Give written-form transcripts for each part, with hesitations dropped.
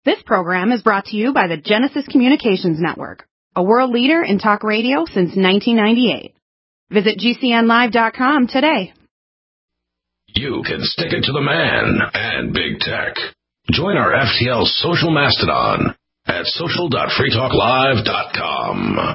This program is brought to you by the Genesis Communications Network, a world leader in talk radio since 1998. Visit GCNlive.com today. You can stick it to the man and big tech. Join our FTL social mastodon at social.freetalklive.com.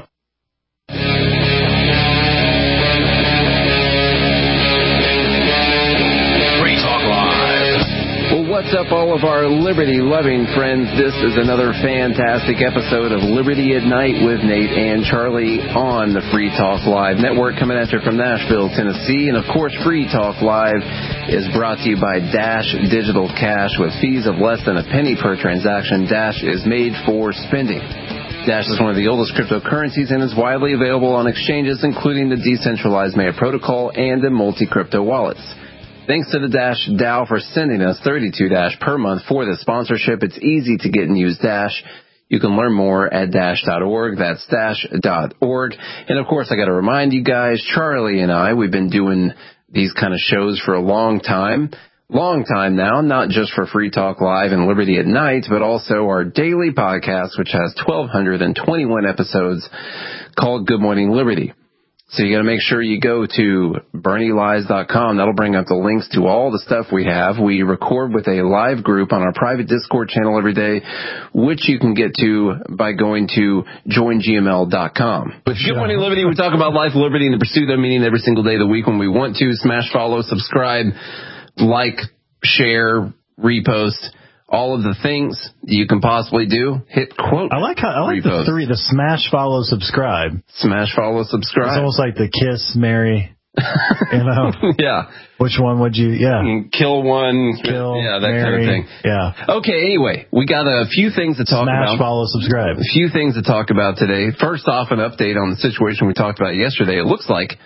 What's up, all of our liberty-loving friends? This is another fantastic episode of Liberty at Night with Nate and Charlie on the Free Talk Live Network, coming at you from Nashville, Tennessee. And, of course, Free Talk Live is brought to you by Dash Digital Cash. With fees of less than a penny per transaction, Dash is made for spending. Dash is one of the oldest cryptocurrencies and is widely available on exchanges, including the decentralized Maya protocol and the multi-crypto wallets. Thanks to the Dash DAO for sending us 32 Dash per month for the sponsorship. It's easy to get and use Dash. You can learn more at dash.org. That's dash.org. And, of course, I got to remind you guys, Charlie and I, we've been doing these kind of shows for a long time now, not just for Free Talk Live and Liberty at Night, but also our daily podcast, which has 1,221 episodes called Good Morning Liberty. So you got to make sure you go to BernieLies.com. That'll bring up the links to all the stuff we have. We record with a live group on our private Discord channel every day, which you can get to by going to joingml.com. With Good Morning Liberty, we talk about life, liberty, and the pursuit of meaning every single day of the week when we want to. Smash, follow, subscribe, like, share, repost. All of the things you can possibly do. Hit quote. I like the three: the smash, follow, subscribe. Smash, follow, subscribe. It's almost like the kiss, marry. You know. Yeah. Which one would you? Yeah. Kill one. Kill. Yeah, that marry, kind of thing. Yeah. Okay. Anyway, we got a few things to talk about. Smash, follow, subscribe. A few things to talk about today. First off, an update on the situation we talked about yesterday. It looks like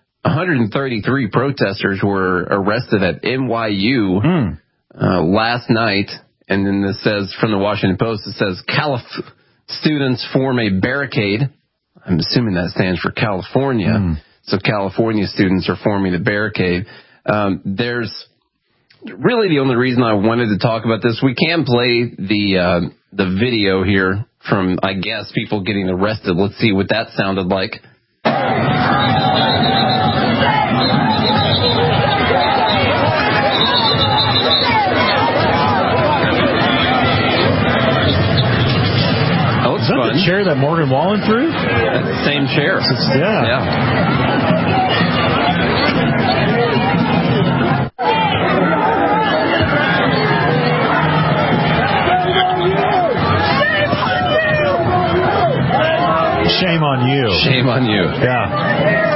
133 protesters were arrested at NYU last night. And then this says, from the Washington Post, it says, students form a barricade. I'm assuming that stands for California. So California students are forming a barricade. There's really the only reason I wanted to talk about this. We can play the video here from, I guess, people getting arrested. Let's see what that sounded like. Is that the chair that Morgan Wallen threw? Same chair. Yeah. Shame on you. Shame on you. Yeah.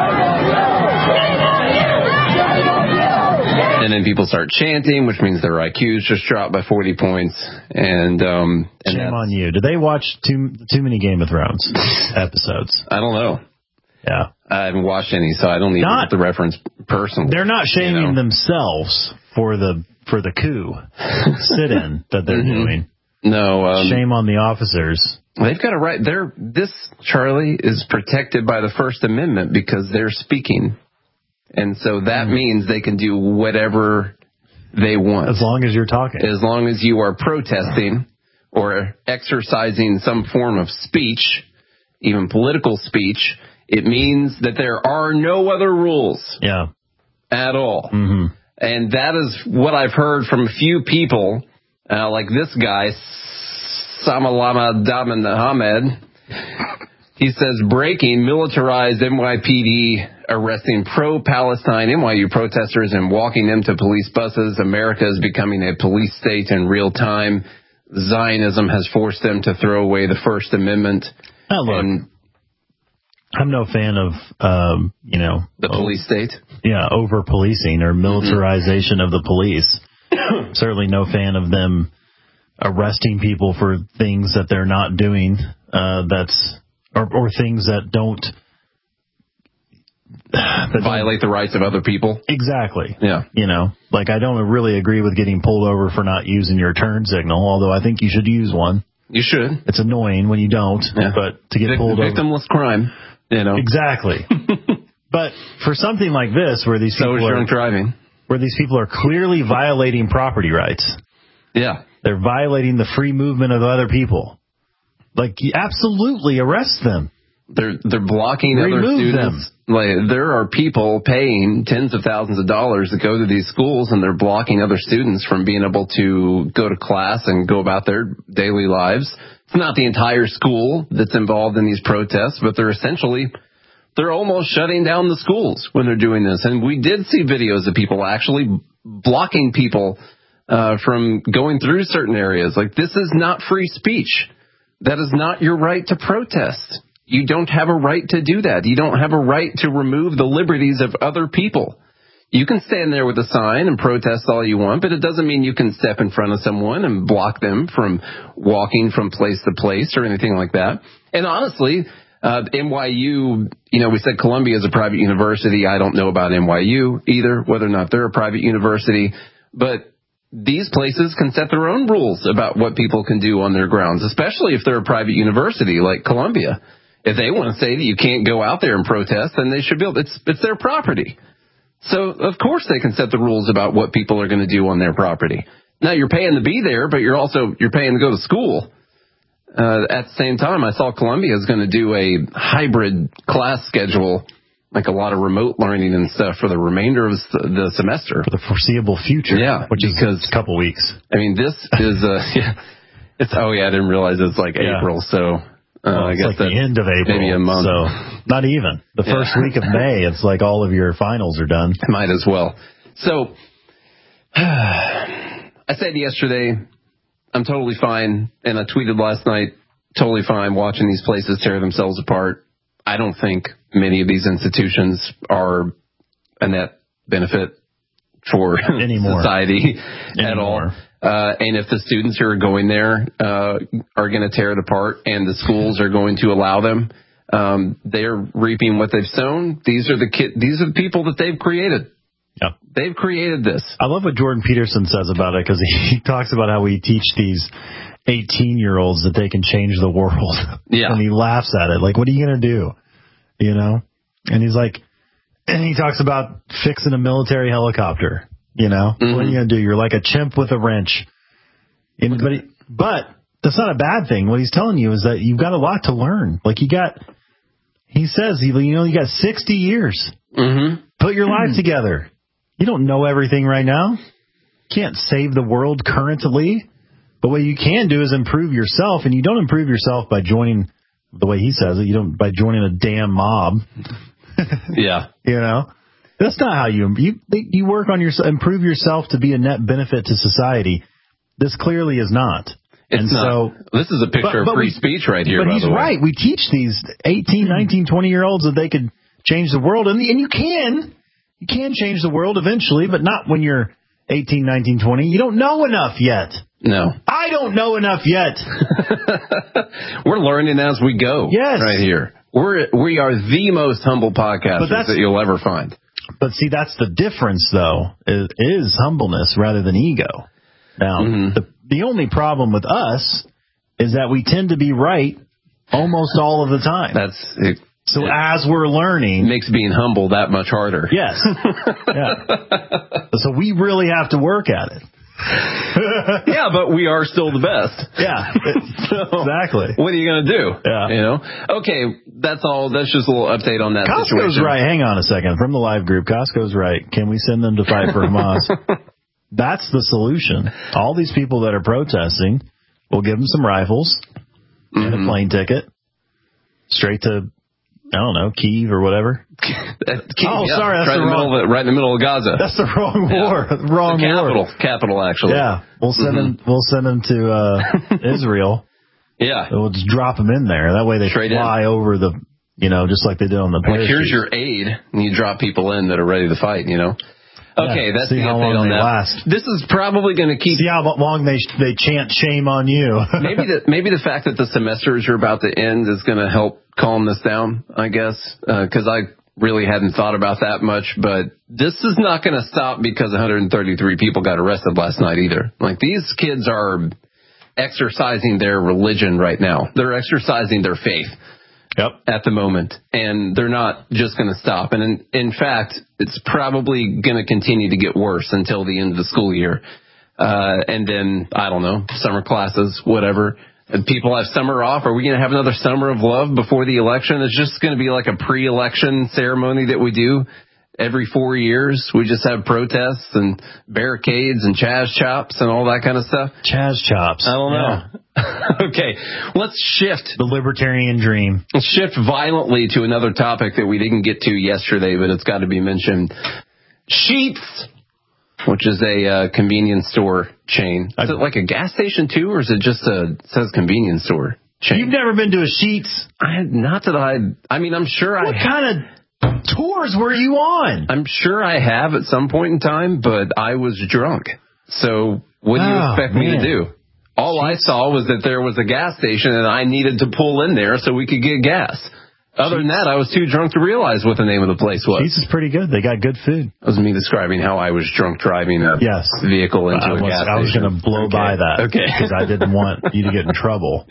And then people start chanting, which means their IQs just dropped by 40 points. And shame on you. Did they watch too many Game of Thrones episodes? I don't know. Yeah. I haven't watched any, so I don't even get the reference personally. They're not shaming themselves for the coup sit-in that they're doing. No. Shame on the officers. They've got a right. This, Charlie, is protected by the First Amendment because they're speaking. And so that means they can do whatever they want. As long as you're talking. As long as you are protesting or exercising some form of speech, even political speech, it means that there are no other rules. Yeah. At all. Mm-hmm. And that is what I've heard from a few people, like this guy, Samalama Daman Ahmed. He says, breaking, militarized NYPD arresting pro-Palestine NYU protesters and walking them to police buses. America is becoming a police state in real time. Zionism has forced them to throw away the First Amendment. Now look, I'm no fan of, the police state. Yeah, over-policing or militarization of the police. Certainly no fan of them arresting people for things that they're not doing. Or things that don't violate the rights of other people. Exactly. Yeah. Like I don't really agree with getting pulled over for not using your turn signal, although I think you should use one. You should. It's annoying when you don't, but to get pulled over. Victimless crime, Exactly. But for something like this, where these people drunk driving, where these people are clearly violating property rights. Yeah. They're violating the free movement of other people. Like, absolutely arrest them. They're blocking Remove other students. Like, there are people paying tens of thousands of dollars to go to these schools, and they're blocking other students from being able to go to class and go about their daily lives. It's not the entire school that's involved in these protests, but they're almost shutting down the schools when they're doing this. And we did see videos of people actually blocking people from going through certain areas. Like, this is not free speech. That is not your right to protest. You don't have a right to do that. You don't have a right to remove the liberties of other people. You can stand there with a sign and protest all you want, but it doesn't mean you can step in front of someone and block them from walking from place to place or anything like that. And honestly, NYU, we said Columbia is a private university. I don't know about NYU either, whether or not they're a private university, but these places can set their own rules about what people can do on their grounds, especially if they're a private university like Columbia. If they want to say that you can't go out there and protest, then they should be able. It's their property. So, of course, they can set the rules about what people are going to do on their property. Now, you're paying to be there, but you're paying to go to school. At the same time, I saw Columbia is going to do a hybrid class schedule, like a lot of remote learning and stuff for the remainder of the semester. For the foreseeable future. Yeah. Which is a couple weeks. I mean, this is, I didn't realize it's like April, so... I guess it's like the end of April. Maybe a month. So, not even. The first week of May, it's like all of your finals are done. Might as well. So, I said yesterday, I'm totally fine, and I tweeted last night, totally fine watching these places tear themselves apart. I don't think many of these institutions are a net benefit for society at all. And if the students who are going there are going to tear it apart and the schools are going to allow them, they're reaping what they've sown. These are the people that they've created. Yep. They've created this. I love what Jordan Peterson says about it, because he talks about how we teach these 18-year-olds that they can change the world. Yeah. And he laughs at it. Like, what are you going to do? And he's like, and he talks about fixing a military helicopter. Mm-hmm. What are you going to do? You're like a chimp with a wrench. But that's not a bad thing. What he's telling you is that you've got a lot to learn. Like, he says, you got 60 years. Mm-hmm. Put your life together. You don't know everything right now. Can't save the world currently. But what you can do is improve yourself, and you don't improve yourself by joining, the way he says it, by joining a damn mob. Yeah. That's not how you work on yourself, improve yourself to be a net benefit to society. This clearly is not. It's not. So, this is a picture of free speech right here. But he's right. We teach these 18, 19, 20-year-olds that they could change the world, and you can change the world eventually, but not when you're 18, 19, 20. You don't know enough yet. No. I don't know enough yet. We're learning as we go. Yes. Right here. We are the most humble podcasters that you'll ever find. But see, that's the difference, though, is humbleness rather than ego. Now, the only problem with us is that we tend to be right almost all of the time. So as we're learning... It makes being humble that much harder. Yes. Yeah. So we really have to work at it. Yeah, but we are still the best. Yeah, exactly. What are you going to do? Yeah. Okay, that's all. That's just a little update on that Costco's situation. Right. Hang on a second. From the live group, Costco's right. Can we send them to fight for Hamas? That's the solution. All these people that are protesting, we'll give them some rifles and a plane ticket straight to, I don't know, Kyiv or whatever. Sorry, that's right in the middle of Gaza. That's the wrong war. Wrong war. Capital, actually. Yeah, we'll send them. We'll send them to Israel. Yeah, we'll just drop them in there. That way they fly over the, just like they did on the parachute. Here's your aid, and you drop people in that are ready to fight. Okay, that's the update on that. Last. This is probably going to keep... See how long they chant shame on you. maybe the fact that the semesters are about to end is going to help calm this down, I guess, because I really hadn't thought about that much. But this is not going to stop because 133 people got arrested last night either. Like, these kids are exercising their religion right now. They're exercising their faith. Yep. At the moment, and they're not just going to stop. And in fact, it's probably going to continue to get worse until the end of the school year. And then, I don't know, summer classes, whatever. And people have summer off. Are we going to have another summer of love before the election? It's just going to be like a pre-election ceremony that we do every 4 years. We just have protests and barricades and Chaz chops and all that kind of stuff. Chaz chops. I don't know. Yeah. Okay, let's shift. The libertarian dream. Let's shift violently to another topic that we didn't get to yesterday, but it's got to be mentioned. Sheetz, which is a convenience store chain. Is it like a gas station too, or is it just it says convenience store chain? You've never been to a Sheetz? I'm sure What kind of tours were you on? I'm sure I have at some point in time, but I was drunk. So what do you expect me to do? All I saw was that there was a gas station and I needed to pull in there so we could get gas. Other than that, I was too drunk to realize what the name of the place was. Sheetz is pretty good. They got good food. That was me describing how I was drunk driving a vehicle into a gas station. I was going to blow by that because I didn't want you to get in trouble.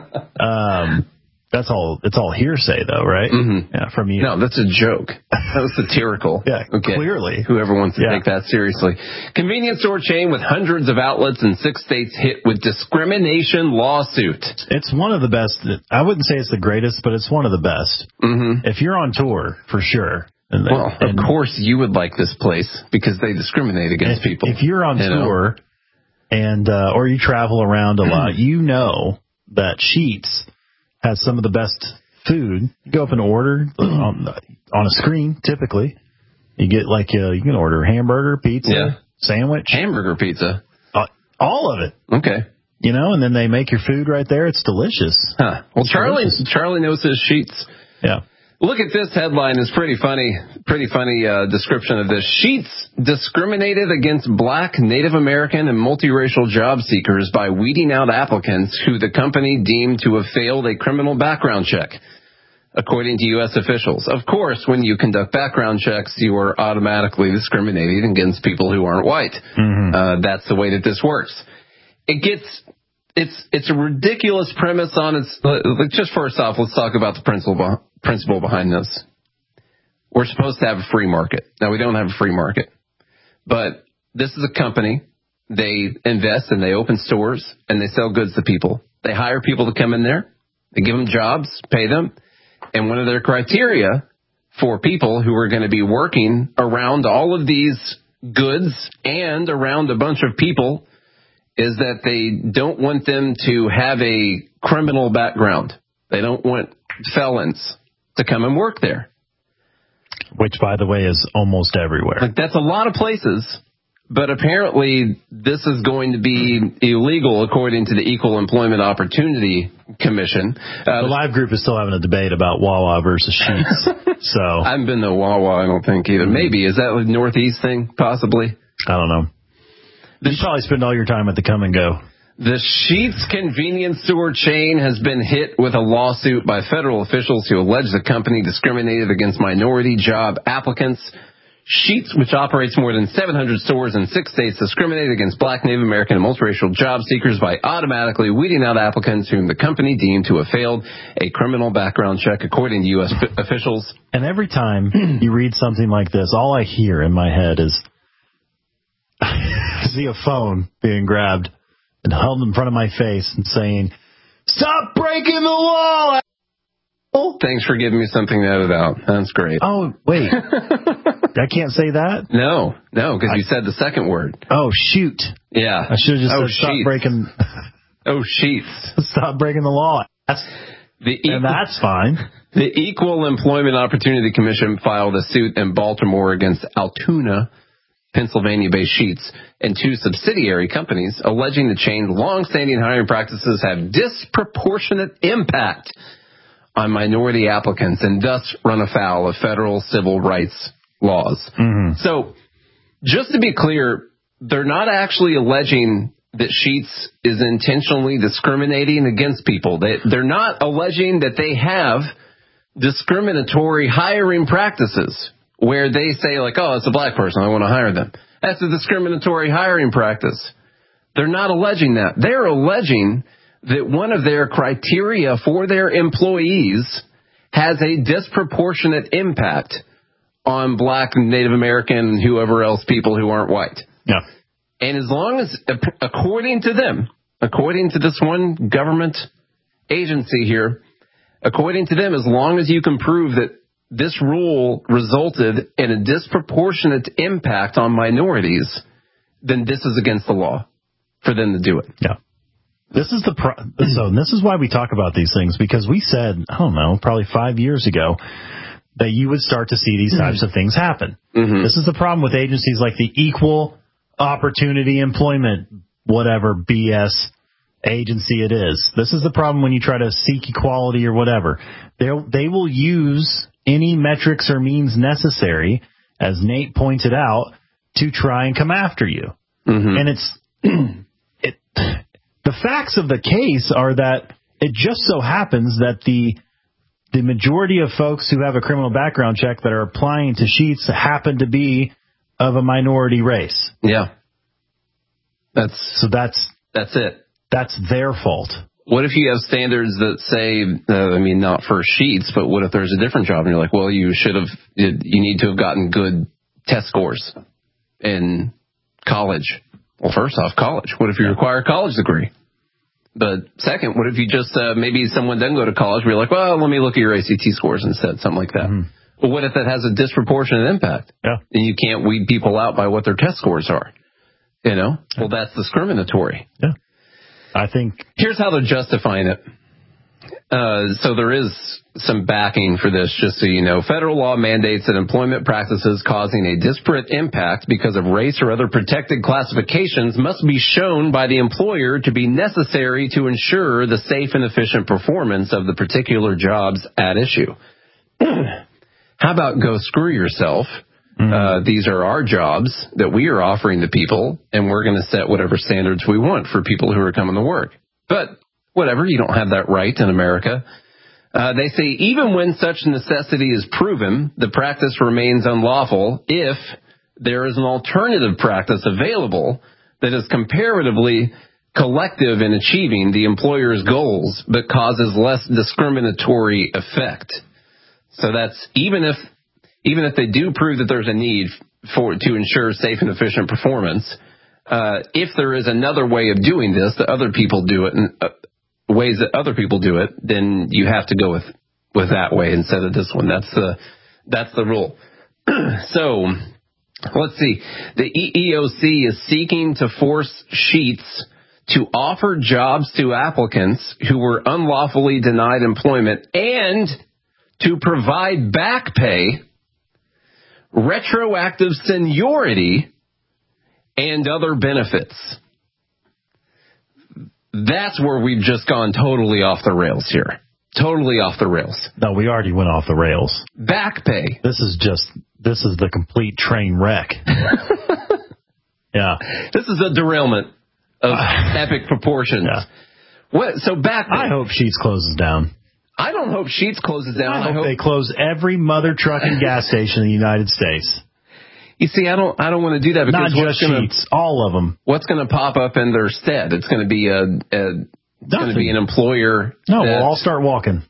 That's all. It's all hearsay, though, right? Mm-hmm. Yeah, from you. No, that's a joke. That was satirical. Yeah, clearly. Whoever wants to take that seriously. Convenience store chain with hundreds of outlets in 6 states hit with discrimination lawsuit. It's one of the best. I wouldn't say it's the greatest, but it's one of the best. Mm-hmm. If you're on tour, for sure. Of course you would like this place because they discriminate against people. If you're on tour and or you travel around a lot, you know that Sheetz has some of the best food. You go up and order on a screen, typically. You get you can order hamburger, pizza, sandwich. Hamburger pizza? All of it. Okay. And then they make your food right there. It's delicious. Huh. Well, Charlie knows his Sheetz. Yeah. Look at this headline. It's pretty funny description of this. Sheetz discriminated against Black, Native American, and multiracial job seekers by weeding out applicants who the company deemed to have failed a criminal background check, according to U.S. officials. Of course, when you conduct background checks, you are automatically discriminating against people who aren't white. Mm-hmm. That's the way that this works. It's a ridiculous premise on its. Just first off, let's talk about the principle behind this. We're supposed to have a free market. Now, we don't have a free market, but this is a company. They invest and they open stores and they sell goods to people. They hire people to come in there. They give them jobs, pay them. And one of their criteria for people who are going to be working around all of these goods and around a bunch of people is that they don't want them to have a criminal background. They don't want felons to come and work there. Which, by the way, is almost everywhere. That's a lot of places, but apparently this is going to be illegal according to the Equal Employment Opportunity Commission. The Live group is still having a debate about Wawa versus Sheetz. So I haven't been to Wawa, I don't think, either. Maybe. Is that a Northeast thing, possibly? I don't know. You probably spend all your time at the Come and Go. The Sheetz convenience store chain has been hit with a lawsuit by federal officials who allege the company discriminated against minority job applicants. Sheetz, which operates more than 700 stores in 6 states, discriminated against Black, Native American, and multiracial job seekers by automatically weeding out applicants whom the company deemed to have failed a criminal background check, according to U.S. officials. And every time you read something like this, all I hear in my head is I see a phone being grabbed and held in front of my face and saying, "Stop breaking the law!" Thanks for giving me something to edit out. That's great. Oh, wait. I can't say that? No, because you said the second word. Oh, shoot. Yeah. I should have just said stop breaking... Sheetz. Stop breaking the law. That's fine. The Equal Employment Opportunity Commission filed a suit in Baltimore against Altoona, Pennsylvania-based Sheetz, and 2 subsidiary companies, alleging the chain's long-standing hiring practices have disproportionate impact on minority applicants and thus run afoul of federal civil rights laws. Mm-hmm. So, just to be clear, they're not actually alleging that Sheetz is intentionally discriminating against people. They're not alleging that they have discriminatory hiring practices where they say, oh, it's a black person, I want to hire them. That's a discriminatory hiring practice. They're not alleging that. They're alleging that one of their criteria for their employees has a disproportionate impact on Black, Native American, whoever else, people who aren't white. Yeah. And as long as, according to them, according to this one government agency here, according to them, as long as you can prove that this rule resulted in a disproportionate impact on minorities, then this is against the law for them to do it. Yeah. This is this is why we talk about these things, because we said, I don't know, probably 5 years ago that you would start to see these types of things happen. Mm-hmm. This is the problem with agencies like the Equal Opportunity Employment, whatever BS agency it is. This is the problem when you try to seek equality or whatever. They will use any metrics or means necessary, as Nate pointed out, to try and come after you. Mm-hmm. And the facts of the case are that it just so happens that the majority of folks who have a criminal background check that are applying to Sheetz happen to be of a minority race. Yeah. That's it. That's their fault. What if you have standards that say, not for Sheetz, but what if there's a different job and you're like, well, you need to have gotten good test scores in college. Well, first off, college. What if you require a college degree? But second, what if you just, maybe someone doesn't go to college, but you're like, well, let me look at your ACT scores instead, something like that. Mm-hmm. Well, what if that has a disproportionate impact? Yeah. And you can't weed people out by what their test scores are? Well, that's discriminatory. Yeah. I think. Here's how they're justifying it. So there is some backing for this, just so you know. Federal law mandates that employment practices causing a disparate impact because of race or other protected classifications must be shown by the employer to be necessary to ensure the safe and efficient performance of the particular jobs at issue. How about go screw yourself? Mm-hmm. These are our jobs that we are offering to people, and we're going to set whatever standards we want for people who are coming to work. But whatever, you don't have that right in America. They say even when such necessity is proven, the practice remains unlawful if there is an alternative practice available that is comparatively collective in achieving the employer's goals but causes less discriminatory effect. So that's even if they do prove that there's a need to ensure safe and efficient performance, if there is another way of doing this that other people do it, and ways that other people do it, then you have to go with that way instead of this one. That's the rule. So let's see. The EEOC is seeking to force Sheetz to offer jobs to applicants who were unlawfully denied employment and to provide back pay, retroactive seniority, and other benefits. That's where we've just gone totally off the rails here. Totally off the rails. No, we already went off the rails. Back pay. This is the complete train wreck. Yeah. This is a derailment of epic proportions. Yeah. So back pay. I hope Sheetz closes down. I don't hope Sheetz closes down. I hope they close every mother truck and gas station in the United States. You see, I don't want to do that because not just Sheetz, all of them. What's going to pop up in their stead? It's going to be an employer. No, we'll all start walking.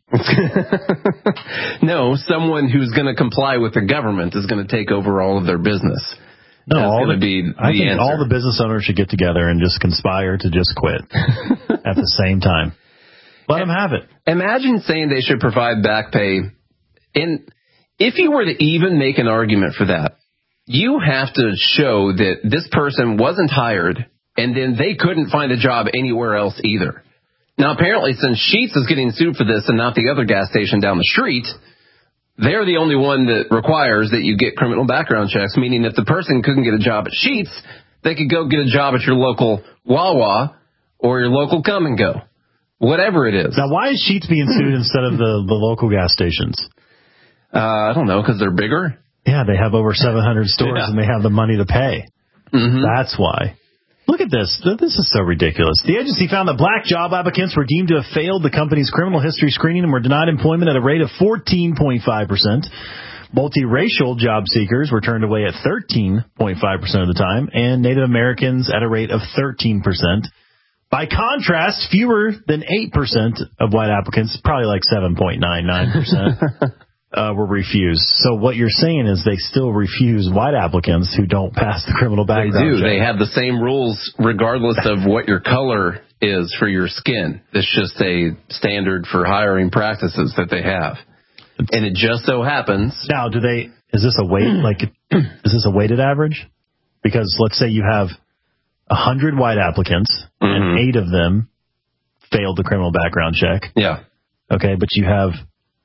No, someone who's going to comply with the government is going to take over all of their business. No, I think all the business owners should get together and just conspire to just quit at the same time. Let them have it. Imagine saying they should provide back pay. And if you were to even make an argument for that, you have to show that this person wasn't hired and then they couldn't find a job anywhere else either. Now, apparently, since Sheetz is getting sued for this and not the other gas station down the street, they're the only one that requires that you get criminal background checks, meaning if the person couldn't get a job at Sheetz, they could go get a job at your local Wawa or your local Come and Go. Whatever it is. Now, why is Sheetz being sued instead of the local gas stations? I don't know, because they're bigger? Yeah, they have over 700 stores and they have the money to pay. Mm-hmm. That's why. Look at this. This is so ridiculous. The agency found that black job applicants were deemed to have failed the company's criminal history screening and were denied employment at a rate of 14.5%. Multiracial job seekers were turned away at 13.5% of the time, and Native Americans at a rate of 13%. By contrast, fewer than 8% of white applicants, probably like 7.99%, were refused. So what you're saying is they still refuse white applicants who don't pass the criminal background check. They do. They have the same rules regardless of what your color is for your skin. It's just a standard for hiring practices that they have. And it just so happens. Now, is this a weighted average? Because let's say you have 100 white applicants and 8 of them failed the criminal background check. Yeah. Okay, but you have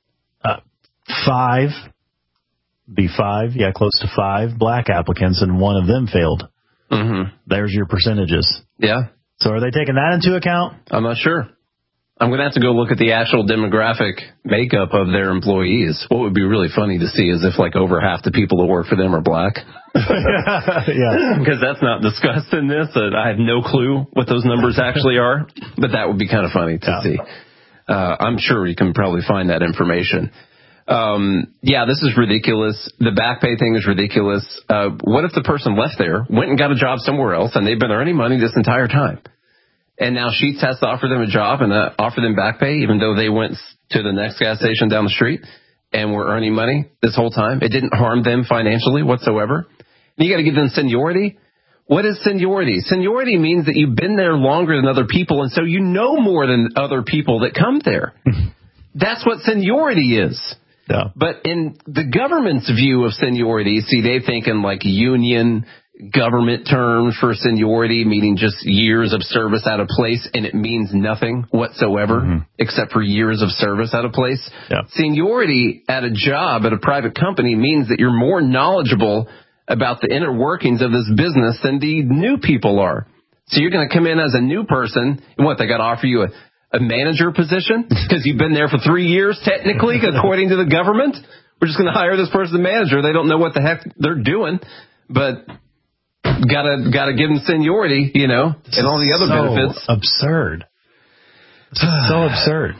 5, close to 5 black applicants, and 1 of them failed. Mm-hmm. There's your percentages. Yeah. So are they taking that into account? I'm not sure. I'm going to have to go look at the actual demographic makeup of their employees. What would be really funny to see is if like over half the people that work for them are black. Yeah. Because that's not discussed in this. I have no clue what those numbers actually are, but that would be kind of funny to see. I'm sure you can probably find that information. This is ridiculous. The back pay thing is ridiculous. What if the person left there, went and got a job somewhere else, and they've been earning money this entire time? And now Sheetz has to offer them a job and offer them back pay, even though they went to the next gas station down the street and were earning money this whole time. It didn't harm them financially whatsoever. And you got to give them seniority. What is seniority? Seniority means that you've been there longer than other people, and so you know more than other people that come there. That's what seniority is. Yeah. But in the government's view of seniority, see, they think in like union government terms for seniority, meaning just years of service at a place, and it means nothing whatsoever except for years of service at a place. Yeah. Seniority at a job at a private company means that you're more knowledgeable about the inner workings of this business than the new people are. So you're going to come in as a new person, and what, they got to offer you a manager position because you've been there for 3 years, technically, according to the government? We're just going to hire this person as manager. They don't know what the heck they're doing, but gotta give them seniority, and all the other benefits. Absurd. So absurd.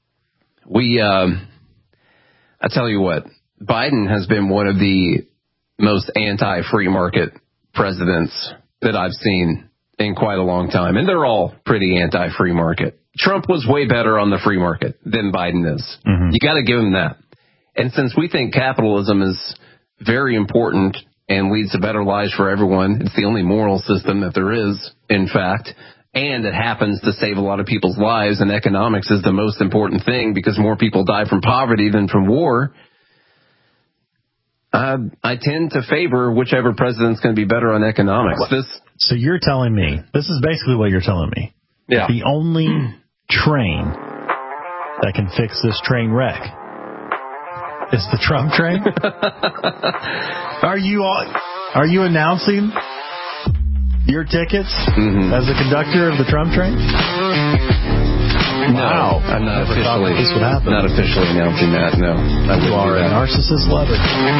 I tell you what, Biden has been one of the most anti-free market presidents that I've seen in quite a long time, and they're all pretty anti-free market. Trump was way better on the free market than Biden is. Mm-hmm. You got to give him that. And since we think capitalism is very important and leads to better lives for everyone, it's the only moral system that there is, in fact, and it happens to save a lot of people's lives, and economics is the most important thing because more people die from poverty than from war. I tend to favor whichever president's going to be better on economics. So you're telling me, this is basically what you're telling me. Yeah. The only train that can fix this train wreck is the Trump train? Are you announcing your tickets as a conductor of the Trump train? No, I'm not officially. This would happen. Not officially announcing that. No, you are a narcissist lover.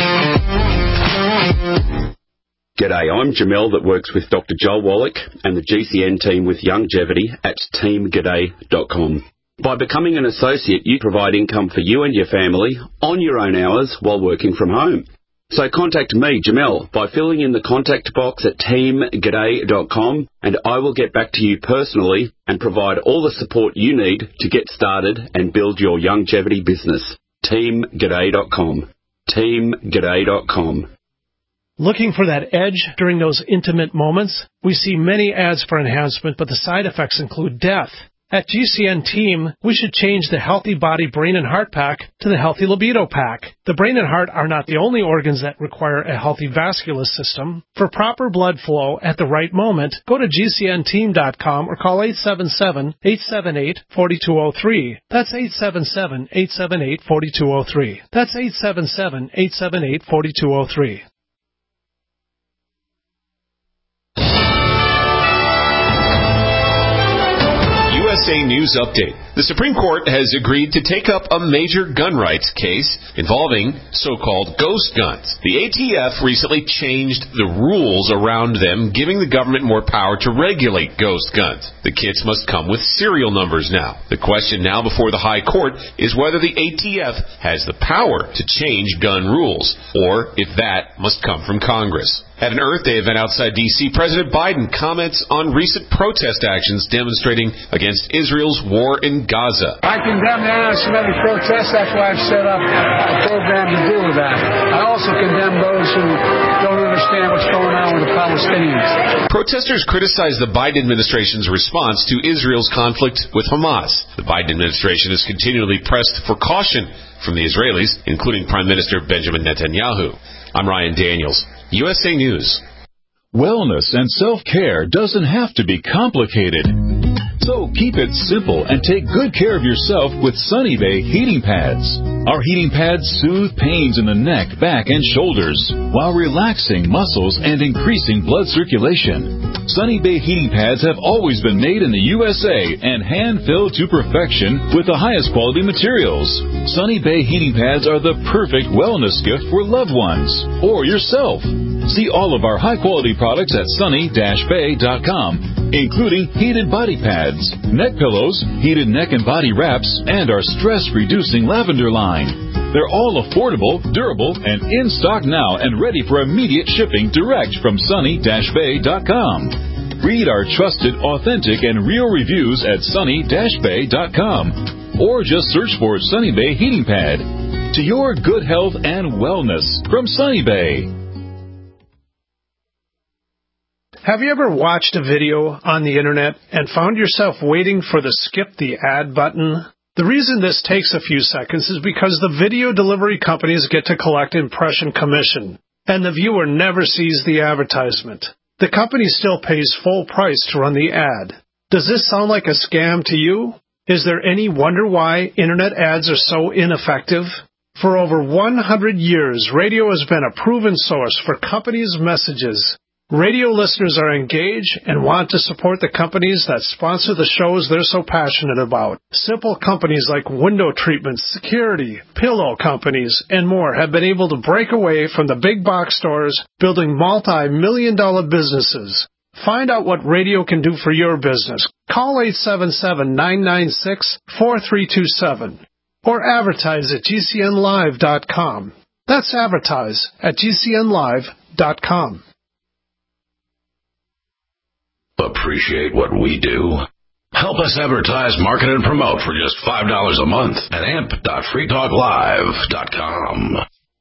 G'day, I'm Jamel that works with Dr. Joel Wallach and the GCN team with Longevity at teamg'day.com. By becoming an associate, you provide income for you and your family on your own hours while working from home. So contact me, Jamel, by filling in the contact box at teamg'day.com, and I will get back to you personally and provide all the support you need to get started and build your longevity business. teamg'day.com. teamg'day.com. Looking for that edge during those intimate moments? We see many ads for enhancement, but the side effects include death. At GCN Team, we should change the Healthy Body, Brain, and Heart Pack to the Healthy Libido Pack. The brain and heart are not the only organs that require a healthy vascular system. For proper blood flow at the right moment, go to GCNteam.com or call 877-878-4203. That's 877-878-4203. That's 877-878-4203. USA News Update. The Supreme Court has agreed to take up a major gun rights case involving so-called ghost guns. The ATF recently changed the rules around them, giving the government more power to regulate ghost guns. The kits must come with serial numbers now. The question now before the High Court is whether the ATF has the power to change gun rules, or if that must come from Congress. At an Earth Day event outside D.C., President Biden comments on recent protest actions demonstrating against Israel's war in in Gaza. I condemn the anti-Semitic protests. That's why I've set up a program to deal with that. I also condemn those who don't understand what's going on with the Palestinians. Protesters criticized the Biden administration's response to Israel's conflict with Hamas. The Biden administration has continually pressed for caution from the Israelis, including Prime Minister Benjamin Netanyahu. I'm Ryan Daniels, USA News. Wellness and self-care doesn't have to be complicated. So keep it simple and take good care of yourself with Sunny Bay heating pads. Our heating pads soothe pains in the neck, back, and shoulders while relaxing muscles and increasing blood circulation. Sunny Bay heating pads have always been made in the USA and hand-filled to perfection with the highest quality materials. Sunny Bay heating pads are the perfect wellness gift for loved ones or yourself. See all of our high-quality products at sunny-bay.com, including heated body pads, neck pillows, heated neck and body wraps, and our stress-reducing lavender line. They're all affordable, durable, and in stock now and ready for immediate shipping direct from sunny-bay.com. Read our trusted, authentic, and real reviews at sunny-bay.com, or just search for Sunny Bay Heating Pad. To your good health and wellness from Sunny Bay. Have you ever watched a video on the internet and found yourself waiting for the skip the ad button? The reason this takes a few seconds is because the video delivery companies get to collect impression commission, and the viewer never sees the advertisement. The company still pays full price to run the ad. Does this sound like a scam to you? Is there any wonder why internet ads are so ineffective? For over 100 years, radio has been a proven source for companies' messages. Radio listeners are engaged and want to support the companies that sponsor the shows they're so passionate about. Simple companies like window treatments, security, pillow companies, and more have been able to break away from the big box stores, building multi-million-dollar businesses. Find out what radio can do for your business. Call 877-996-4327 or advertise at GCNlive.com. That's advertise at GCNlive.com. Appreciate what we do? Help us advertise, market, and promote for just $5 a month at amp.freetalklive.com.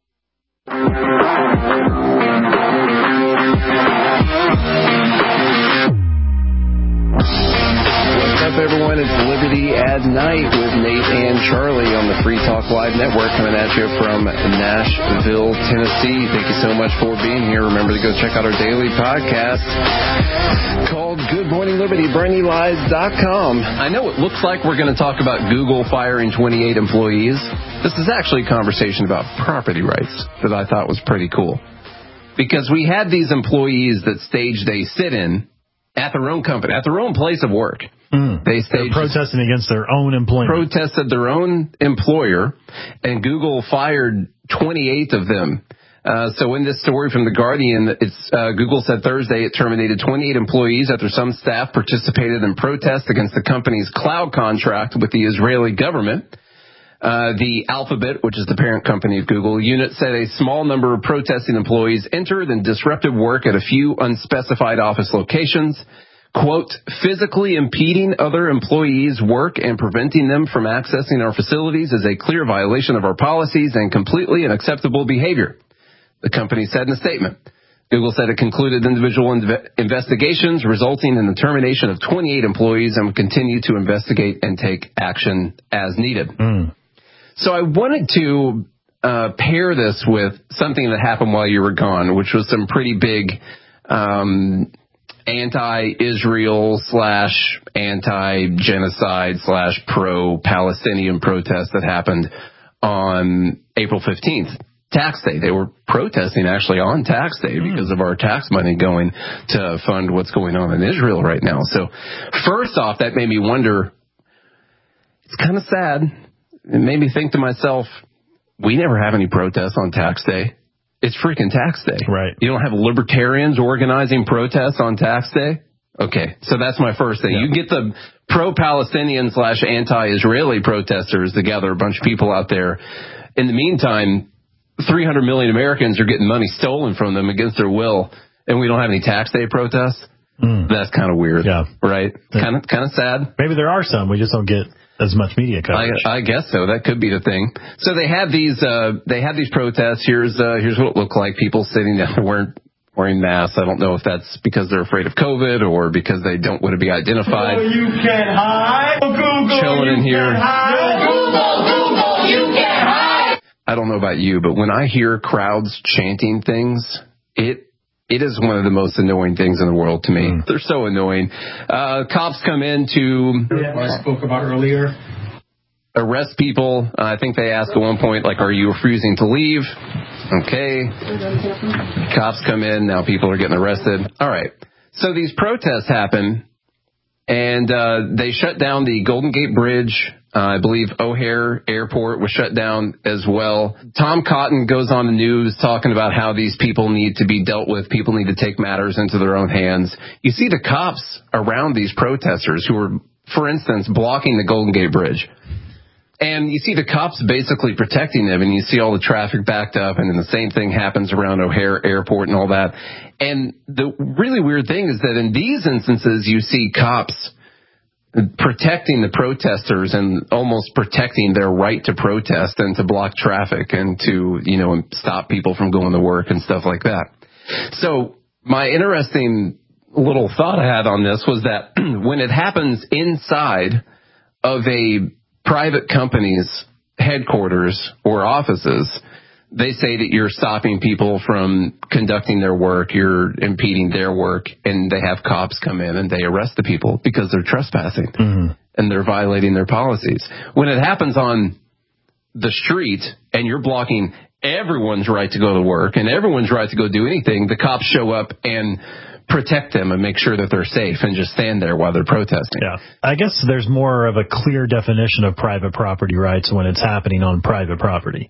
What's up, everyone? It's Liberty at Night with Nate and Charlie on the Free Talk Live Network, coming at you from Nashville, Tennessee. Thank you so much for being here. Remember to go check out our daily podcast called Good Morning Liberty, BrainlyLies.com. I know it looks like we're going to talk about Google firing 28 employees. This is actually a conversation about property rights that I thought was pretty cool. Because we had these employees that staged a sit-in at their own company, at their own place of work. They're protesting against their own employment. Protested their own employer, and Google fired 28 of them. So in this story from The Guardian, Google said Thursday it terminated 28 employees after some staff participated in protests against the company's cloud contract with the Israeli government. The Alphabet, which is the parent company of Google, unit said a small number of protesting employees entered and disrupted work at a few unspecified office locations. Quote, physically impeding other employees' work and preventing them from accessing our facilities is a clear violation of our policies and completely unacceptable behavior, the company said in a statement. Google said it concluded individual investigations resulting in the termination of 28 employees and will continue to investigate and take action as needed. So I wanted to pair this with something that happened while you were gone, which was some pretty big anti-Israel / anti-genocide / pro-Palestinian protests that happened on April 15th. Tax day. They were protesting actually on tax day because of our tax money going to fund what's going on in Israel right now. So first off, that made me wonder, it's kind of sad. It made me think to myself, we never have any protests on tax day. It's freaking tax day. Right. You don't have libertarians organizing protests on tax day? Okay, so that's my first thing. Yeah. You get the pro-Palestinian / anti-Israeli protesters together, a bunch of people out there. In the meantime, 300 million Americans are getting money stolen from them against their will, and we don't have any tax day protests. That's kind of weird. Yeah. Right? Kind of sad. Maybe there are some. We just don't get as much media coverage. I guess so. That could be the thing. So they have these protests. Here's what it looked like. People sitting down wearing masks. I don't know if that's because they're afraid of COVID or because they don't want to be identified. Google, you can't hide. Google, chilling in here. Google, you can't hide. I don't know about you, but when I hear crowds chanting things, it is one of the most annoying things in the world to me. They're so annoying. Cops come in to... I spoke about earlier. Arrest people. I think they ask at one point, like, are you refusing to leave? Okay. Cops come in. Now people are getting arrested. All right. So these protests happen, and they shut down the Golden Gate Bridge. I believe O'Hare Airport was shut down as well. Tom Cotton goes on the news talking about how these people need to be dealt with. People need to take matters into their own hands. You see the cops around these protesters who are, for instance, blocking the Golden Gate Bridge. And you see the cops basically protecting them, and you see all the traffic backed up, and then the same thing happens around O'Hare Airport and all that. And the really weird thing is that in these instances, you see cops protecting the protesters and almost protecting their right to protest and to block traffic and to, stop people from going to work and stuff like that. So my interesting little thought I had on this was that when it happens inside of a private company's headquarters or offices, they say that you're stopping people from conducting their work, you're impeding their work, and they have cops come in and they arrest the people because they're trespassing and they're violating their policies. When it happens on the street and you're blocking everyone's right to go to work and everyone's right to go do anything, the cops show up and protect them and make sure that they're safe and just stand there while they're protesting. Yeah. I guess there's more of a clear definition of private property rights when it's happening on private property.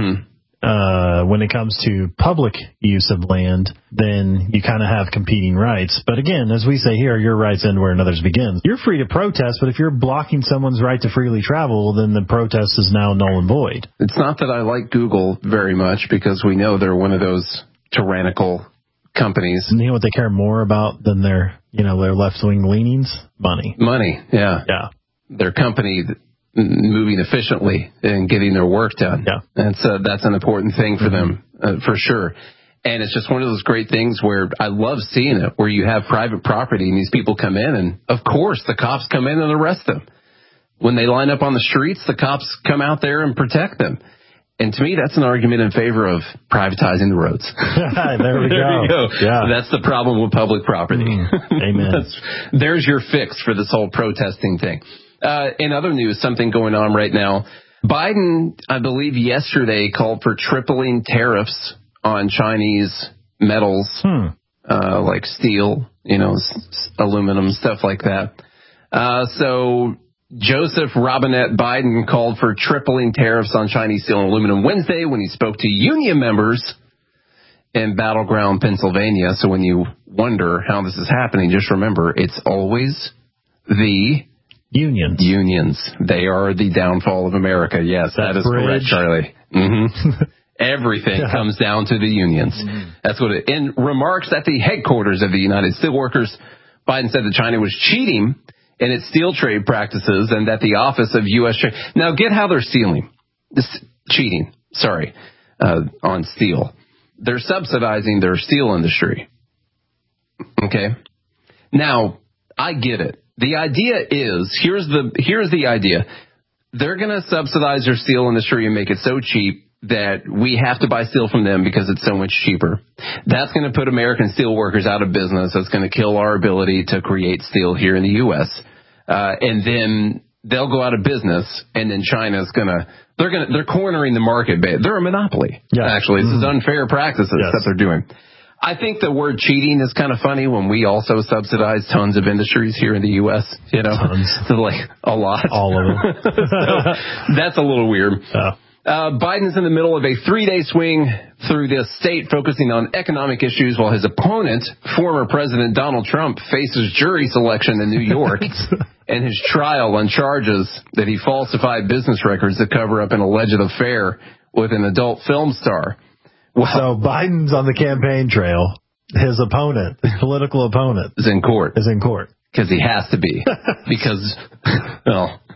When it comes to public use of land, then you kind of have competing rights. But again, as we say here, your rights end where another's begin. You're free to protest, but if you're blocking someone's right to freely travel, then the protest is now null and void. It's not that I like Google very much because we know they're one of those tyrannical companies. And you know what they care more about than their left-wing leanings? Money. Money, yeah. Yeah. Their company moving efficiently and getting their work done. Yeah. And so that's an important thing for them, for sure. And it's just one of those great things where I love seeing it, where you have private property and these people come in and, of course, the cops come in and arrest them. When they line up on the streets, the cops come out there and protect them. And to me, that's an argument in favor of privatizing the roads. There we go. Yeah. That's the problem with public property. Amen. There's your fix for this whole protesting thing. In other news, something going on right now. Biden, I believe yesterday, called for tripling tariffs on Chinese metals, like steel, aluminum, stuff like that. So Joseph Robinette Biden called for tripling tariffs on Chinese steel and aluminum Wednesday when he spoke to union members in Battleground, Pennsylvania. So when you wonder how this is happening, just remember, it's always the unions. They are the downfall of America. Yes, that is correct, Charlie. Everything comes down to the unions. That's what it. In remarks at the headquarters of the United Steelworkers, Biden said that China was cheating in its steel trade practices and that the Office of U.S. Trade. Now, get how they're cheating. On steel. They're subsidizing their steel industry. Okay. Now, I get it. The idea is, here's the idea. They're going to subsidize their steel industry and make it so cheap that we have to buy steel from them because it's so much cheaper. That's going to put American steel workers out of business. That's going to kill our ability to create steel here in the U.S. And then they'll go out of business, and then China's they're cornering the market. They're a monopoly. Yeah. Actually, this is unfair practices that they're doing. I think the word cheating is kind of funny when we also subsidize tons of industries here in the U.S., Tons. So like a lot. All of them. So that's a little weird. Biden's in the middle of a 3-day swing through this state focusing on economic issues while his opponent, former President Donald Trump, faces jury selection in New York and his trial on charges that he falsified business records to cover up an alleged affair with an adult film star. Well, so Biden's on the campaign trail. His opponent, his political opponent, is in court. Because he has to be. Because,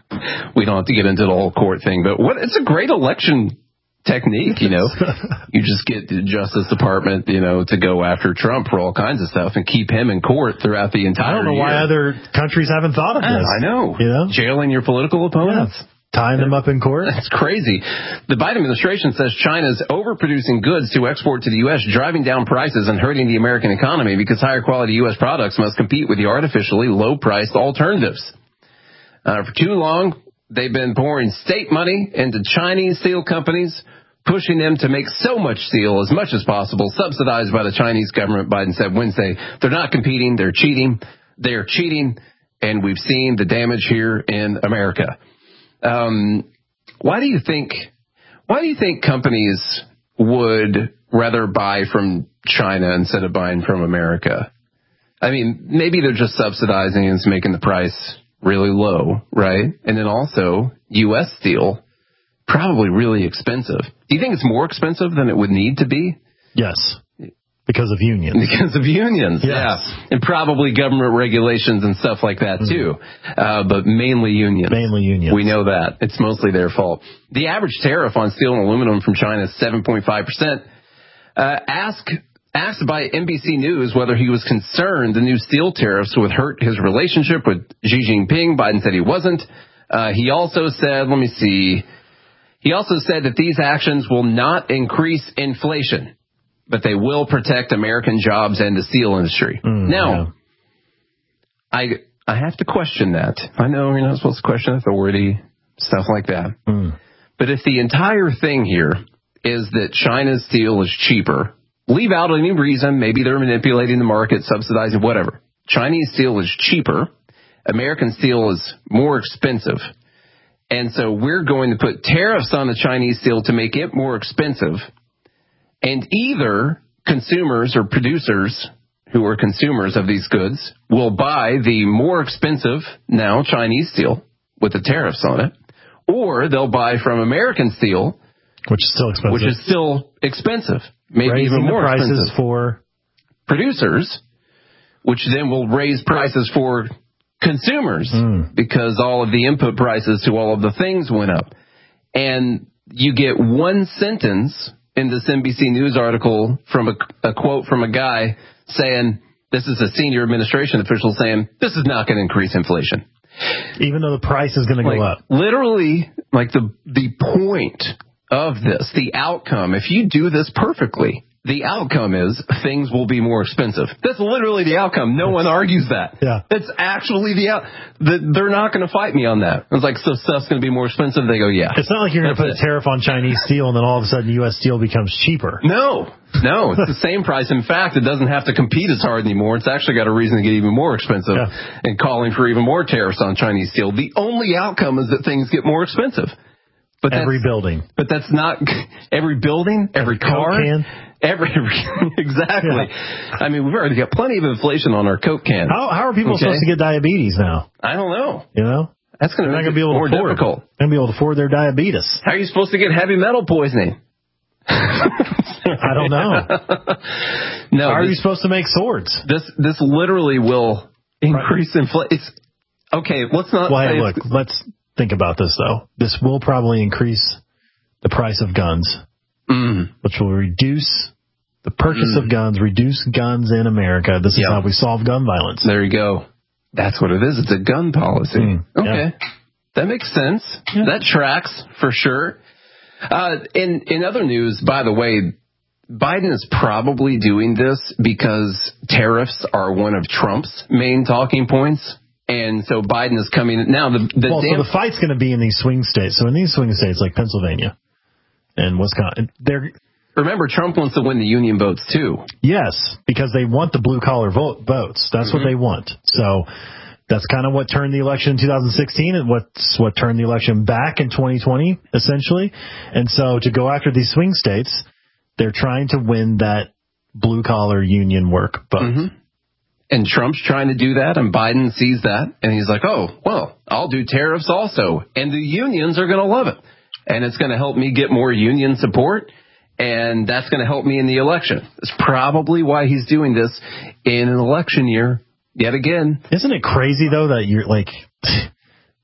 We don't have to get into the whole court thing, but it's a great election technique, you just get the Justice Department, to go after Trump for all kinds of stuff and keep him in court throughout the entire year. I don't know why other countries haven't thought of this. I know. Jailing your political opponents. Yeah. Tying them up in court? That's crazy. The Biden administration says China's overproducing goods to export to the U.S., driving down prices and hurting the American economy because higher quality U.S. products must compete with the artificially low-priced alternatives. For too long, they've been pouring state money into Chinese steel companies, pushing them to make so much steel as much as possible, subsidized by the Chinese government, Biden said Wednesday. They're not competing, they're cheating. They're cheating, and we've seen the damage here in America. Why do you think companies would rather buy from China instead of buying from America? I mean, maybe they're just subsidizing and it's making the price really low, right? And then also, U.S. steel, probably really expensive. Do you think it's more expensive than it would need to be? Yes. Because of unions. Because of unions, yes. Yeah. And probably government regulations and stuff like that, too. But mainly unions. Mainly unions. We know that. It's mostly their fault. The average tariff on steel and aluminum from China is 7.5%. Asked by NBC News whether he was concerned the new steel tariffs would hurt his relationship with Xi Jinping, Biden said he wasn't. He also said that these actions will not increase inflation, but they will protect American jobs and the steel industry. Now, I have to question that. I know you're not supposed to question authority, stuff like that. But if the entire thing here is that China's steel is cheaper, leave out any reason, maybe they're manipulating the market, subsidizing, whatever. Chinese steel is cheaper. American steel is more expensive. And so we're going to put tariffs on the Chinese steel to make it more expensive. And either consumers or producers who are consumers of these goods will buy the more expensive, now Chinese steel, with the tariffs on it, or they'll buy from American steel, which is still expensive. Maybe raising even more the prices expensive for producers, which then will raise prices for consumers because all of the input prices to all of the things went up. And you get one sentence in this NBC News article from a quote from a guy saying, this is a senior administration official saying, this is not going to increase inflation. Even though the price is going to go up. Literally, the point of this, the outcome, if you do this perfectly, the outcome is things will be more expensive. That's literally the outcome. No one argues that. Yeah. It's actually they're not going to fight me on that. It's like, so stuff's going to be more expensive? They go, yeah. It's not like you're going to put a tariff on Chinese steel and then all of a sudden U.S. steel becomes cheaper. No, it's the same price. In fact, it doesn't have to compete as hard anymore. It's actually got a reason to get even more expensive and calling for even more tariffs on Chinese steel. The only outcome is that things get more expensive. But every building. But that's not every building, every car. Exactly. Yeah. I mean, we've already got plenty of inflation on our Coke can. How are people supposed to get diabetes now? I don't know. That's going to make it more difficult. They're going to be able to afford their diabetes. How are you supposed to get heavy metal poisoning? I don't know. No. How are you supposed to make swords? This literally will increase inflation. Okay, let's not. Well, hey, look, let's think about this though. This will probably increase the price of guns, which will reduce the purchase of guns, reduce guns in America. This is how we solve gun violence. There you go. That's what it is. It's a gun policy. Okay. That makes sense. Yeah. That tracks for sure. In other news, by the way, Biden is probably doing this because tariffs are one of Trump's main talking points. And so Biden is coming now. So the fight's going to be in these swing states. So in these swing states like Pennsylvania and Wisconsin, remember, Trump wants to win the union votes too. Yes, because they want the blue collar votes. That's what they want. So that's kind of what turned the election in 2016 and what turned the election back in 2020, essentially. And so to go after these swing states, they're trying to win that blue collar union work vote. And Trump's trying to do that, and Biden sees that, and he's like, oh, well, I'll do tariffs also. And the unions are going to love it. And it's going to help me get more union support, and that's going to help me in the election. That's probably why he's doing this in an election year, yet again. Isn't it crazy, though, that you're like,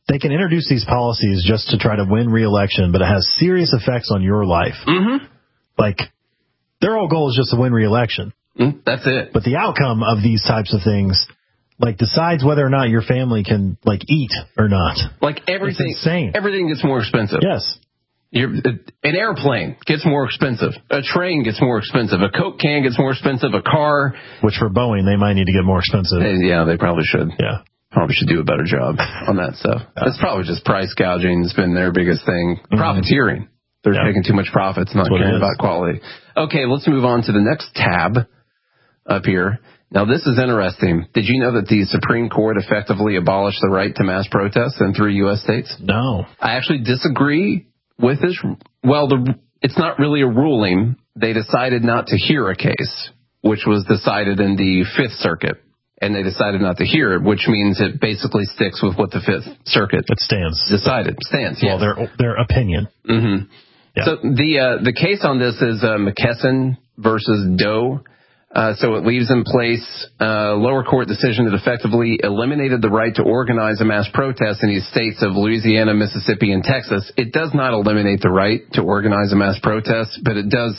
They can introduce these policies just to try to win re-election, but it has serious effects on your life. Mm-hmm. Like, their whole goal is just to win re-election. That's it. But the outcome of these types of things, like, decides whether or not your family can, like, eat or not. Like, everything. It's insane. Everything gets more expensive. Yes. An airplane gets more expensive. A train gets more expensive. A Coke can gets more expensive. A car. Which for Boeing, they might need to get more expensive. Yeah, they probably should. Yeah. Probably should do a better job on that stuff. It's probably just price gouging has been their biggest thing. Profiteering. They're taking too much profits, not caring about quality. Okay, let's move on to the next tab up here. Now, this is interesting. Did you know that the Supreme Court effectively abolished the right to mass protest in 3 U.S. states? No. I actually disagree with this. Well, it's not really a ruling. They decided not to hear a case, which was decided in the Fifth Circuit. And they decided not to hear it, which means it basically sticks with what the Fifth Circuit decided. Stands, yes. Well, their opinion. Mm-hmm. Yeah. So the case on this is McKesson versus Doe. So it leaves in place a lower court decision that effectively eliminated the right to organize a mass protest in these states of Louisiana, Mississippi, and Texas. It does not eliminate the right to organize a mass protest, but it does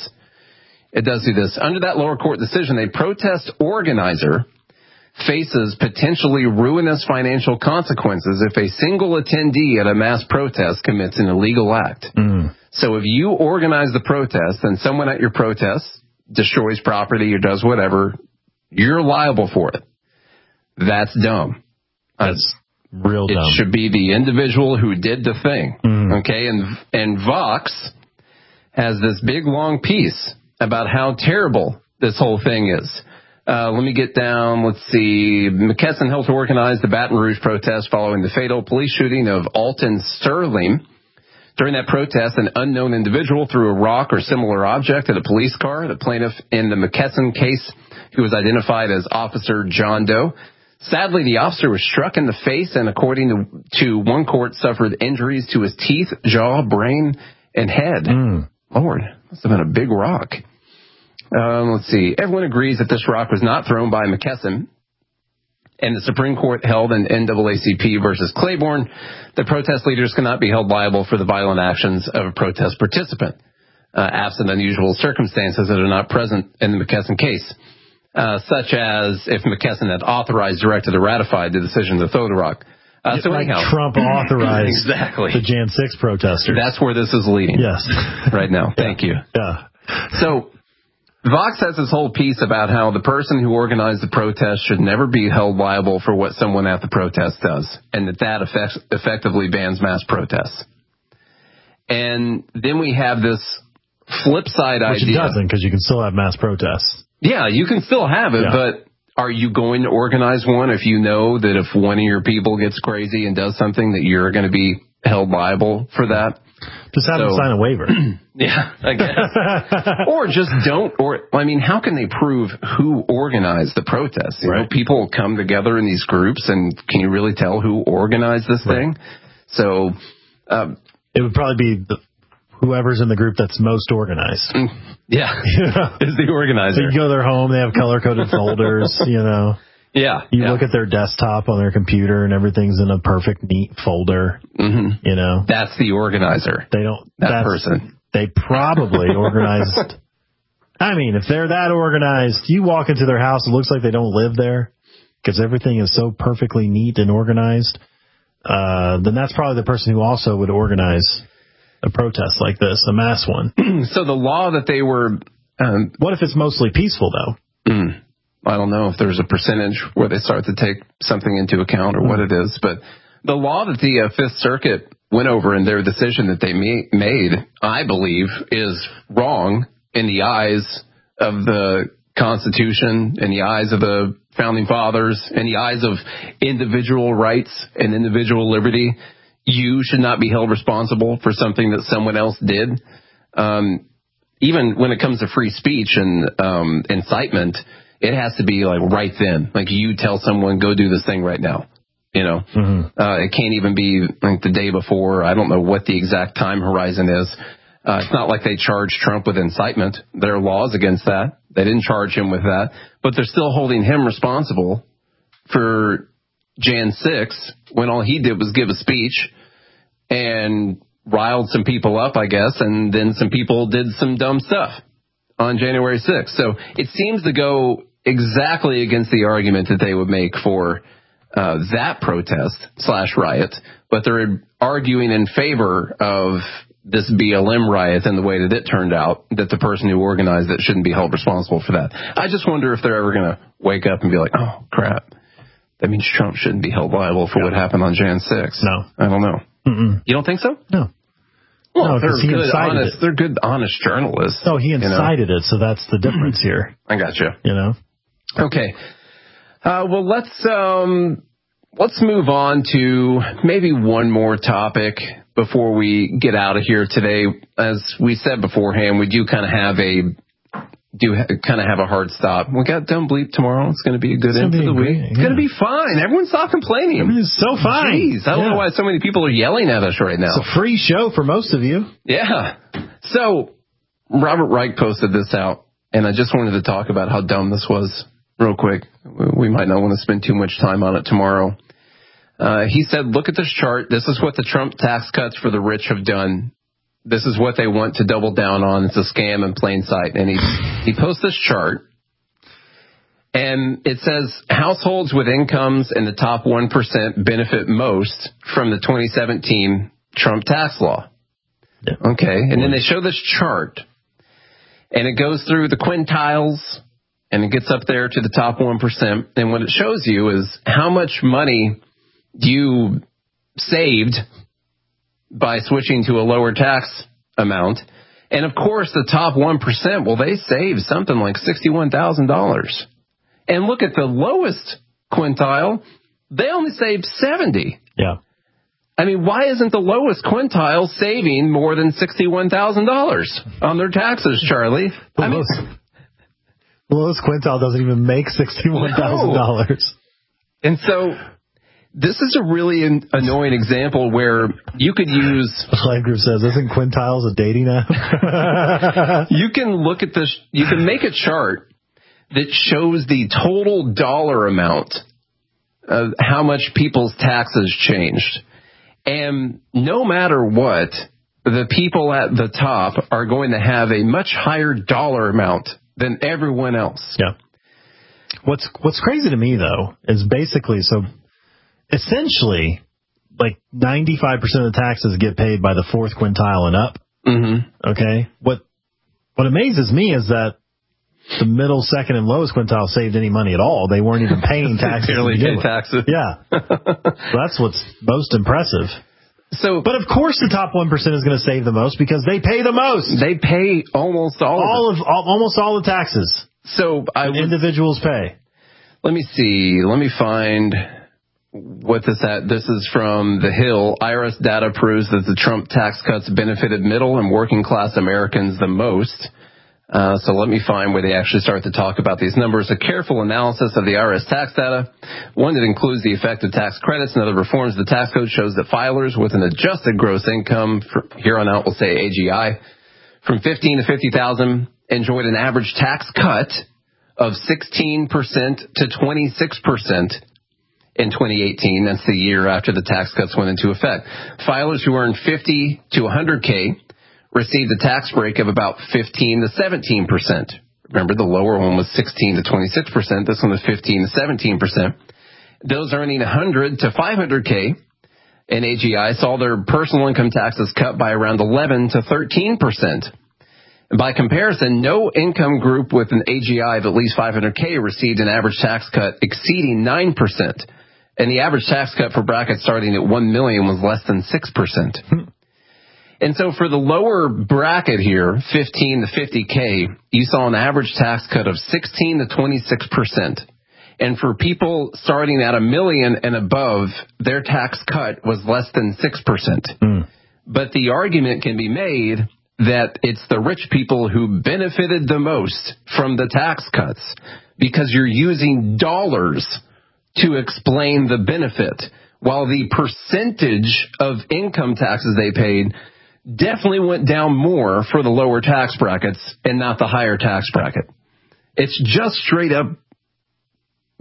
do this. Under that lower court decision, a protest organizer faces potentially ruinous financial consequences if a single attendee at a mass protest commits an illegal act. So if you organize the protest and someone at your protest destroys property or does whatever, you're liable for it. That's dumb. That's real dumb. It should be the individual who did the thing. Okay, and Vox has this big long piece about how terrible this whole thing is. Let me get down. Let's see. McKesson helped organize the Baton Rouge protest following the fatal police shooting of Alton Sterling. During that protest, an unknown individual threw a rock or similar object at a police car. The plaintiff in the McKesson case, who was identified as Officer John Doe. Sadly, the officer was struck in the face and, according to one court, suffered injuries to his teeth, jaw, brain, and head. Lord, must have been a big rock. Let's see. Everyone agrees that this rock was not thrown by McKesson. And the Supreme Court held in NAACP versus Claiborne that protest leaders cannot be held liable for the violent actions of a protest participant, absent unusual circumstances that are not present in the McKesson case, such as if McKesson had authorized, directed, or ratified the decision to throw the rock. So like anyhow, Trump authorized exactly the Jan 6 protesters. That's where this is leading. Yes. Right now. Thank you. Yeah. So Vox has this whole piece about how the person who organized the protest should never be held liable for what someone at the protest does, and that effectively bans mass protests. And then we have this flip side idea. Which it doesn't, because you can still have mass protests. Yeah, you can still have it, but are you going to organize one if you know that if one of your people gets crazy and does something that you're going to be held liable for that? Just have them sign a waiver. Yeah, I guess. Or just don't. Or I mean, how can they prove who organized the protest? You know, people come together in these groups, and can you really tell who organized this thing? So it would probably be whoever's in the group that's most organized. Yeah, is the organizer. So you go to their home, they have color-coded folders, you know. Yeah. You look at their desktop on their computer and everything's in a perfect, neat folder. You know. That's the organizer. They don't. That person. They probably organized. I mean, if they're that organized, you walk into their house, it looks like they don't live there because everything is so perfectly neat and organized. Then that's probably the person who also would organize a protest like this, a mass one. So the law that they were... what if it's mostly peaceful, though? I don't know if there's a percentage where they start to take something into account or what it is, but the law that the Fifth Circuit went over in their decision that they made, I believe, is wrong in the eyes of the Constitution, in the eyes of the Founding Fathers, in the eyes of individual rights and individual liberty. You should not be held responsible for something that someone else did. Even when it comes to free speech and incitement, it has to be like right then. Like you tell someone, go do this thing right now. You know, it can't even be like the day before. I don't know what the exact time horizon is. It's not like they charged Trump with incitement. There are laws against that. They didn't charge him with that, but they're still holding him responsible for Jan 6, when all he did was give a speech and riled some people up, I guess, and then some people did some dumb stuff on January 6th. So it seems to go exactly against the argument that they would make for that protest / riot, but they're arguing in favor of this BLM riot and the way that it turned out, that the person who organized it shouldn't be held responsible for that. I just wonder if they're ever going to wake up and be like, oh, crap, that means Trump shouldn't be held liable for what happened on Jan 6. No. I don't know. Mm-mm. You don't think so? No. Well, they're good, honest journalists. No, he incited it, so that's the difference here. I gotcha. Okay. Well, let's move on to maybe one more topic before we get out of here today. As we said beforehand, we do kind of have a hard stop. We got Dumb Bleep tomorrow. It's going to be a good end to the week. It's going to be fine. Everyone stop complaining. Everything's so fine. Jeez, I don't know why so many people are yelling at us right now. It's a free show for most of you. Yeah. So Robert Reich posted this out, and I just wanted to talk about how dumb this was real quick. We might not want to spend too much time on it tomorrow. He said, look at this chart. This is what the Trump tax cuts for the rich have done. This is what they want to double down on. It's a scam in plain sight. And he posts this chart, and it says households with incomes in the top 1% benefit most from the 2017 Trump tax law. Yeah. Okay. And then they show this chart, and it goes through the quintiles, and it gets up there to the top 1%. And what it shows you is how much money you saved by switching to a lower tax amount. And of course, the top 1%, well, they saved something like $61,000. And look at the lowest quintile, they only saved $70,000. Yeah. I mean, why isn't the lowest quintile saving more than $61,000 on their taxes, Charlie? The lowest quintile doesn't even make $61,000. And so this is a really annoying example where you could use... Life Group says, isn't quintiles a dating app? You can look at this, you can make a chart that shows the total dollar amount of how much people's taxes changed. And no matter what, the people at the top are going to have a much higher dollar amount than everyone else. Yeah. What's crazy to me, though, is basically, so essentially, like 95% of the taxes get paid by the fourth quintile and up. Mm-hmm. Okay? What amazes me is that the middle, second, and lowest quintile saved any money at all. They weren't even paying taxes. Barely paid taxes. Yeah. So that's what's most impressive. But of course the top 1% is going to save the most because they pay the most. They pay almost almost all the taxes. So individuals pay. Let me see. Let me find what this at. This is from The Hill. IRS data proves that the Trump tax cuts benefited middle and working class Americans the most. So let me find where they actually start to talk about these numbers. A careful analysis of the IRS tax data, one that includes the effect of tax credits and other reforms of the tax code, shows that filers with an adjusted gross income, here on out we'll say AGI, from $15,000 to $50,000 enjoyed an average tax cut of 16% to 26% in 2018. That's the year after the tax cuts went into effect. Filers who earned $50,000 to $100,000 received a tax break of about 15 to 17%. Remember, the lower one was 16 to 26%. This one was 15 to 17%. Those earning 100 to 500K in AGI saw their personal income taxes cut by around 11 to 13%. And by comparison, no income group with an AGI of at least 500K received an average tax cut exceeding 9%. And the average tax cut for brackets starting at 1 million was less than 6%. And so for the lower bracket here, 15 to 50K, you saw an average tax cut of 16 to 26%. And for people starting at $1 million and above, their tax cut was less than 6%. But the argument can be made that it's the rich people who benefited the most from the tax cuts because you're using dollars to explain the benefit, while the percentage of income taxes they paid definitely went down more for the lower tax brackets and not the higher tax bracket. It's just straight up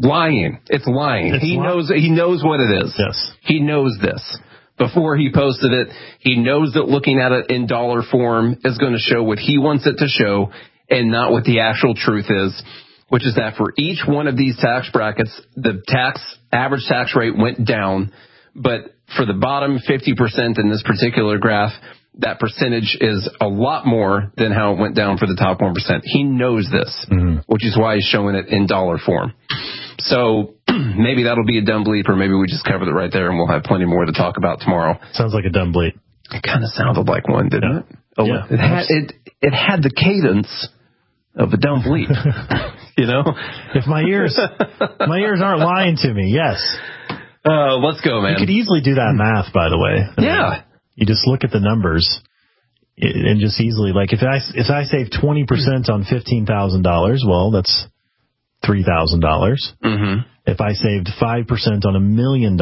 lying. It's lying. He knows what it is. Yes. He knows this. Before he posted it, he knows that looking at it in dollar form is going to show what he wants it to show and not what the actual truth is, which is that for each one of these tax brackets, the average tax rate went down, but for the bottom 50% in this particular graph, that percentage is a lot more than how it went down for the top 1%. He knows this, which is why he's showing it in dollar form. So maybe that'll be a dumb bleep, or maybe we just covered it right there and we'll have plenty more to talk about tomorrow. Sounds like a dumb bleep. It kind of sounded like one, didn't it? Oh, yeah. It had the cadence of a dumb bleep. You know? If my ears aren't lying to me, yes. Let's go, man. You could easily do that math, by the way. Yeah. You just look at the numbers and just easily, like if I save 20% on $15,000, well, that's $3,000. Mm-hmm. If I saved 5% on $1 million,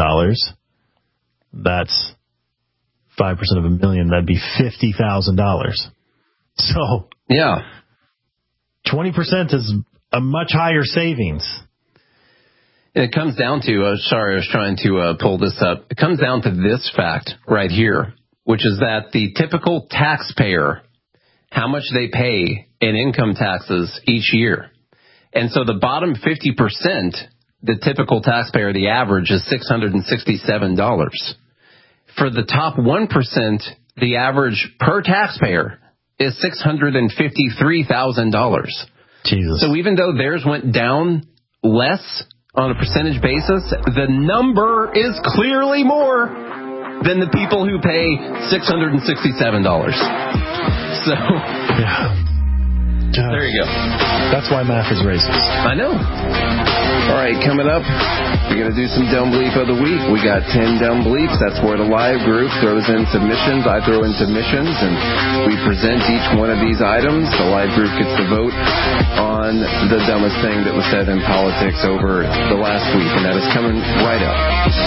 that's 5% of $1 million. That'd be $50,000. So yeah, 20% is a much higher savings. And it comes down to, sorry, I was trying to pull this up. It comes down to this fact right here, which is that the typical taxpayer, how much they pay in income taxes each year. And so the bottom 50%, the typical taxpayer, the average is $667. For the top 1%, the average per taxpayer is $653,000. Jesus. So even though theirs went down less on a percentage basis, the number is clearly more than the people who pay $667. So, yeah. There you go. That's why math is racist. I know. All right, coming up, we're going to do some dumb bleep of the week. We got 10 dumb bleeps. That's where the live group throws in submissions. I throw in submissions, and we present each one of these items. The live group gets to vote on the dumbest thing that was said in politics over the last week, and that is coming right up.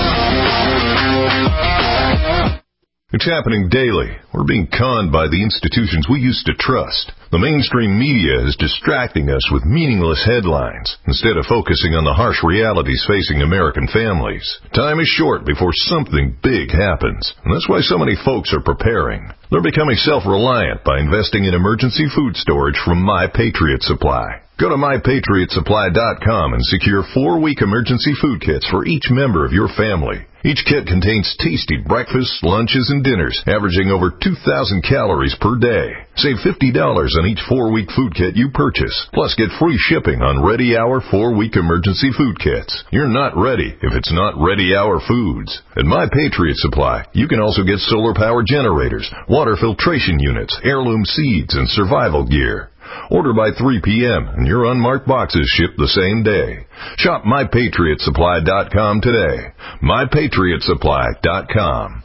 It's happening daily. We're being conned by the institutions we used to trust. The mainstream media is distracting us with meaningless headlines instead of focusing on the harsh realities facing American families. Time is short before something big happens, and that's why so many folks are preparing. They're becoming self-reliant by investing in emergency food storage from My Patriot Supply. Go to MyPatriotSupply.com and secure 4-week emergency food kits for each member of your family. Each kit contains tasty breakfasts, lunches, and dinners, averaging over 2,000 calories per day. Save $50 on each 4-week food kit you purchase. Plus, get free shipping on Ready Hour 4-week emergency food kits. You're not ready if it's not Ready Hour Foods. At My Patriot Supply, you can also get solar power generators, water filtration units, heirloom seeds, and survival gear. Order by 3 p.m. and your unmarked boxes ship the same day. Shop MyPatriotSupply.com today. MyPatriotSupply.com.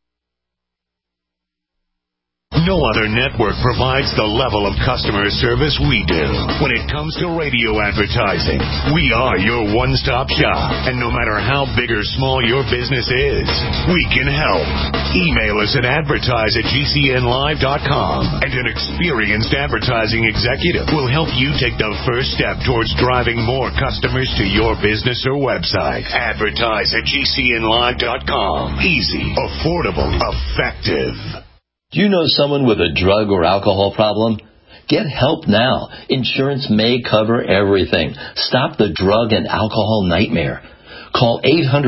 No other network provides the level of customer service we do. When it comes to radio advertising, we are your one-stop shop. And no matter how big or small your business is, we can help. Email us at advertise@gcnlive.com, and an experienced advertising executive will help you take the first step towards driving more customers to your business or website. Advertise@gcnlive.com. Easy, affordable, effective. Do you know someone with a drug or alcohol problem? Get help now. Insurance may cover everything. Stop the drug and alcohol nightmare. Call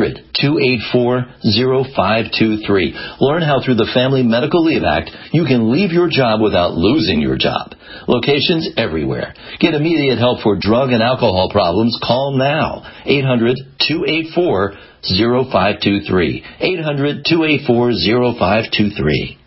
800-284-0523. Learn how through the Family Medical Leave Act you can leave your job without losing your job. Locations everywhere. Get immediate help for drug and alcohol problems. Call now. 800-284-0523. 800-284-0523.